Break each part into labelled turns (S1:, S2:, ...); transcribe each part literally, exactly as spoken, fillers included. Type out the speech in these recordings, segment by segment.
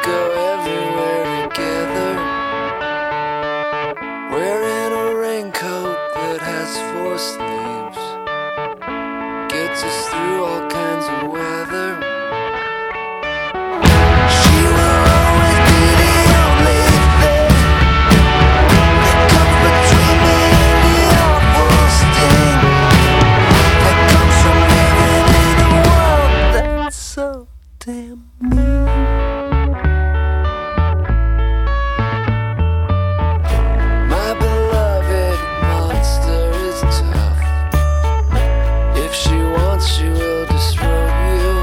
S1: go everywhere together, wearing a raincoat that has four sleeves, gets us through all kinds of weather. She will always be the only thing that comes between me and the awful sting that comes from living in a world that's so damn mean. My beloved monster is tough. If she wants, she will destroy you.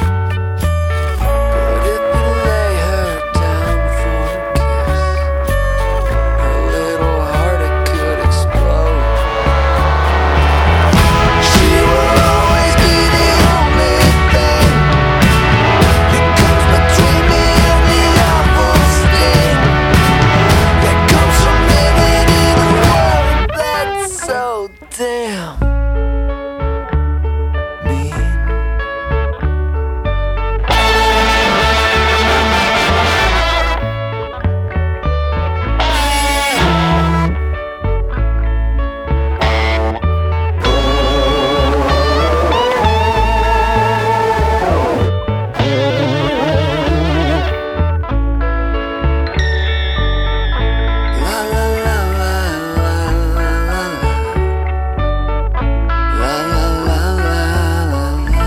S1: But if you lay her down for a kiss, her little heart, it could explode. She will always be the only thing that comes between me and the awful sting that comes from living in a world that's so damn mean. La la la la la la la la la la la la.